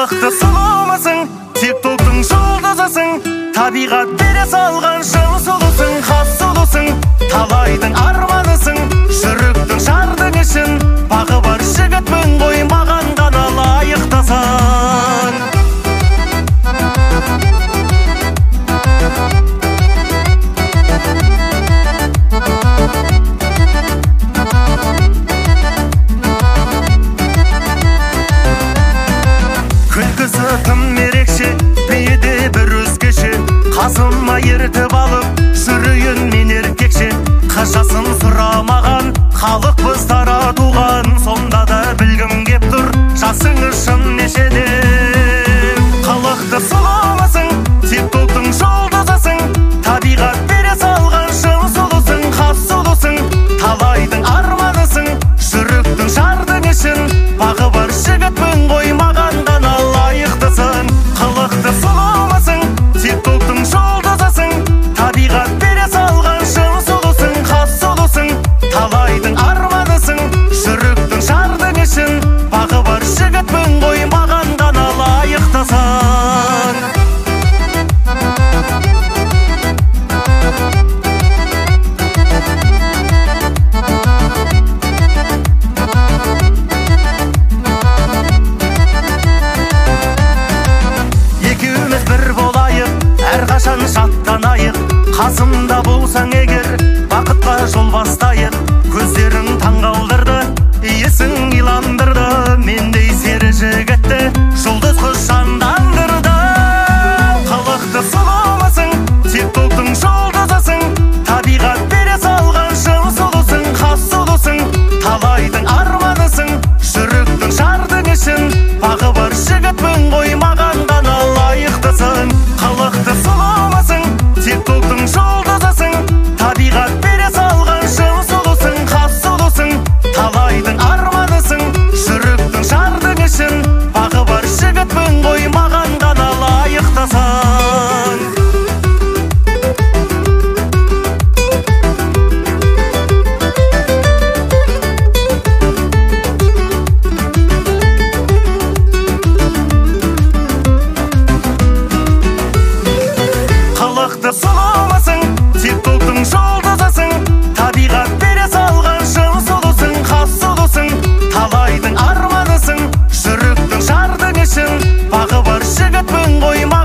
Қылықты сұлумысың, тиктоктың жұлдызысың, табиғат бере салған шын сұлусың, хас сұлусың, талайдың арманысың, жүректің шардың ішін, бағы бар жігітпін ғой, маған ғана лайықтасың. Күлкісі тым ерекше, бейде бір өзгеше, қасыма ертіп алып, жүрейін мен еркекше. Қыз жасын сұрамаған, халықпыз таратуған, сонда да білгім кеп тұр, жасың үшін нешеде. Қылықты сұлумысың, тиктоктың жұлдызысың, табиғат бере салған шын сұлусың, хас сұлусың, талайдың арманысың, жүректің шардың ішін, бағы бар жігітпін ғой, маған ғана лайықтысың. Қылықты сұлумысың, тиктоктың жұлдызысың, табиғат бере салған шын сұлусың, хас сұлусың, талайдың арманысың, жүректің шардың ішін, бағы бар жігітпін ғой, маған ғана лайықтысың. Екеуміз бір болайық, әрқашан шаттанайық, қасымда болсаң егер, бақытқа жол бастайық. Көздерің таңғалдырды, иесің иландырды, мендей сері жігітті жұлдыз құс жандандырды. Қылықты сұлумысың, тиктоктың жұлдызысың, табиғат бере салған шын сұлусың, хас сұлусың, талайдың арманысың, жүректің шардың ішін, бағы бар жігітпін ғой, маған ғана лайықтысың. Қылықты сұлумысың, тиктоктың жұлдызысың, табиғат бере салған шын сұлусың, хас сұлусың, талайдың арманысың, жүректің шардың ішін, бағы бар жігітпін ғой, маған ғана лайықтысың. Қылықты сұлумысың, тиктоктың жұлдызысың, табиғат бере салған шын сұлусың, хас сұлусың, талайдың арманысың, жүректің шардың ішін, бағы бар жігітпін ғой,